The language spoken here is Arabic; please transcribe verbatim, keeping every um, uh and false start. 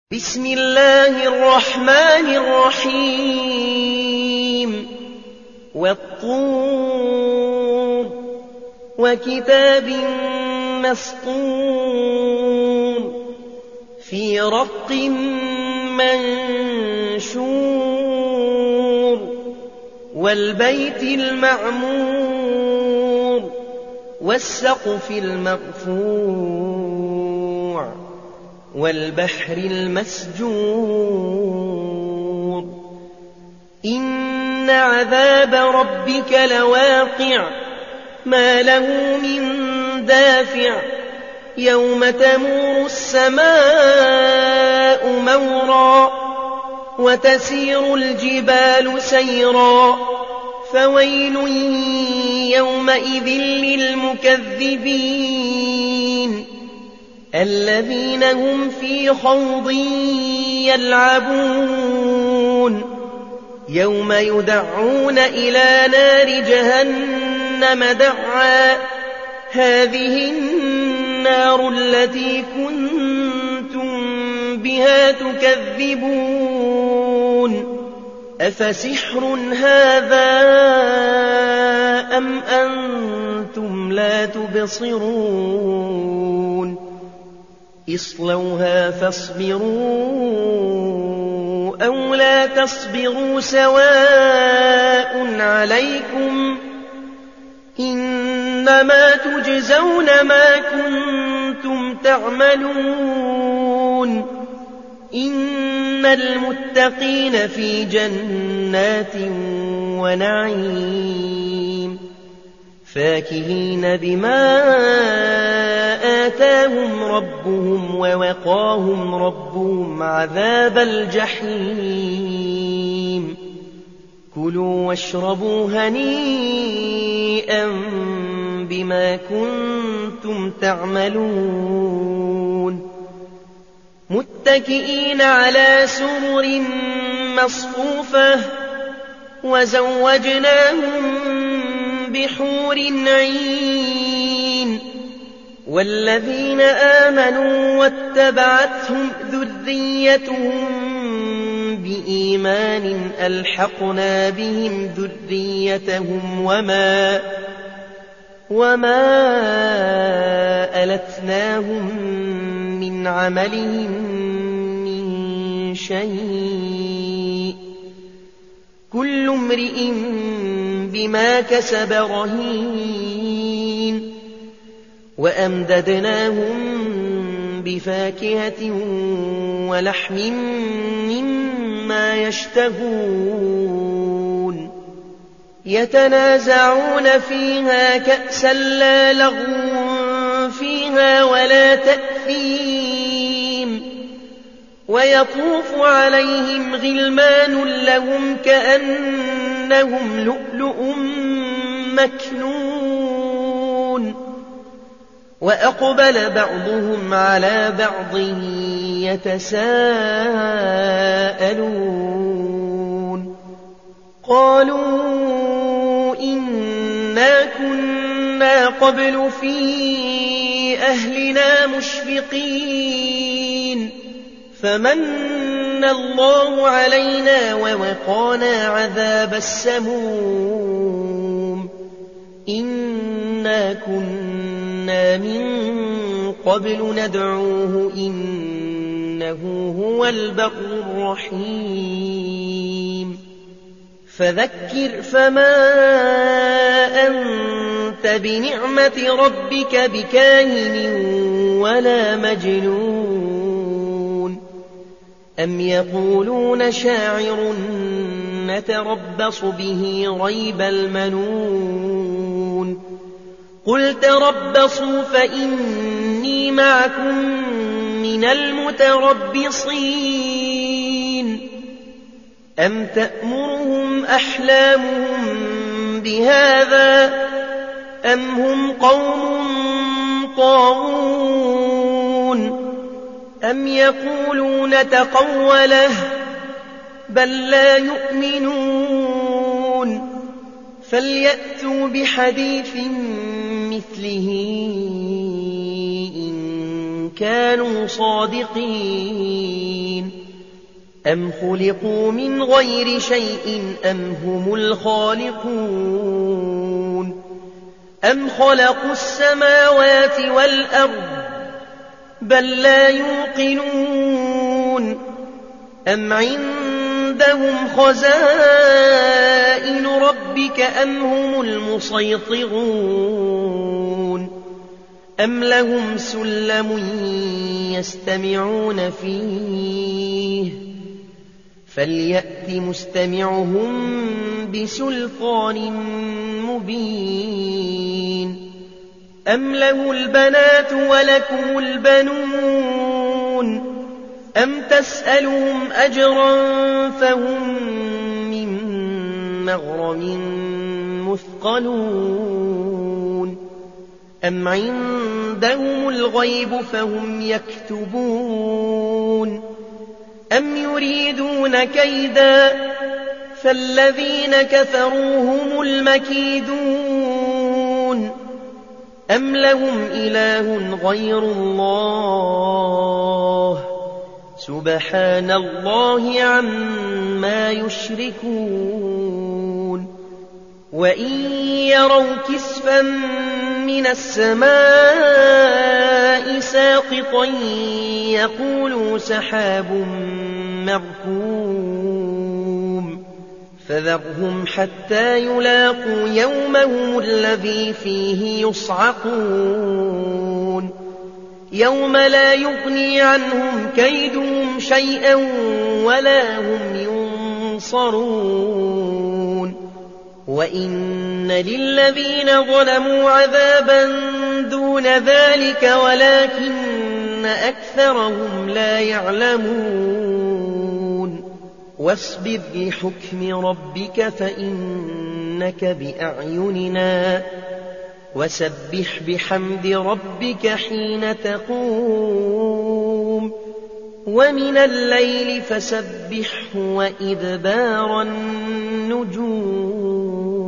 بسم الله الرحمن الرحيم والطور وكتاب مسطور في رق منشور والبيت المعمور والسقف المرفوع والبحر المسجور إن عذاب ربك لواقع ما له من دافع يوم تمور السماء مورا وتسير الجبال سيرا فويل يومئذ للمكذبين الذين هم في خوض يلعبون يوم يدعون إلى نار جهنم دعا هذه النار التي كنتم بها تكذبون أفسحر هذا أم أنتم لا تبصرون اصلوها فاصبروا أو لا تصبروا سواء عليكم إنما تجزون ما كنتم تعملون إن المتقين في جنات ونعيم فاكهين بما آتاهم ربهم ووقاهم ربهم عذاب الجحيم كلوا واشربوا هنيئا بما كنتم تعملون متكئين على سرر مصفوفة وزوجناهم بحور عين والذين آمنوا واتبعتهم ذريتهم بإيمان ألحقنا بهم ذريتهم وما وما ألتناهم من عملهم من شيء كل امرئ بما كسب رهين وأمددناهم بفاكهة ولحم مما يشتهون يتنازعون فيها كأسا لا لغو فيها ولا تأثيم ويطوف عليهم غلمان لهم كأنهم لؤلؤ مكنون وأقبل بعضهم على بعض يتساءلون قالوا إنا كنا قبل في أهلنا مشفقين فمن الله علينا ووقانا عذاب السموم إنا كنا من قبل ندعوه إنه هو البر الرحيم فذكر فما أنت بنعمة ربك بكاهن ولا مجنون أم يقولون شاعر نتربص به ريب المنون قل تربصوا فإني معكم من المتربصين أم تأمرهم أحلامهم بهذا أم هم قوم طاغون أم يقولون تقوله بل لا يؤمنون فليأتوا بحديث مثله إن كانوا صادقين أم خلقوا من غير شيء أم هم الخالقون أم خلقوا السماوات والأرض بل لا يوقنون أم عندهم خزائن ربك أم هم المسيطرون أم لهم سلم يستمعون فيه فليأت مستمعهم بسلطان مبين أم له البنات ولكم البنون أم تسألهم أجرا فهم من مغرم مثقلون أم عندهم الغيب فهم يكتبون أم يريدون كيدا فالذين كفروا هم المكيدون أم لهم إله غير الله سبحان الله عما يشركون وإن يروا كسفا من السماء ساقطا يقولوا سحاب مركوم فذرهم حتى يلاقوا يومهم الذي فيه يصعقون يوم لا يغني عنهم كيدهم شيئا ولا هم ينصرون وإن للذين ظلموا عذابا دون ذلك ولكن أكثرهم لا يعلمون واصبر لحكم ربك فإنك بأعيننا وسبح بحمد ربك حين تقوم ومن الليل فسبحه وإدبار النجوم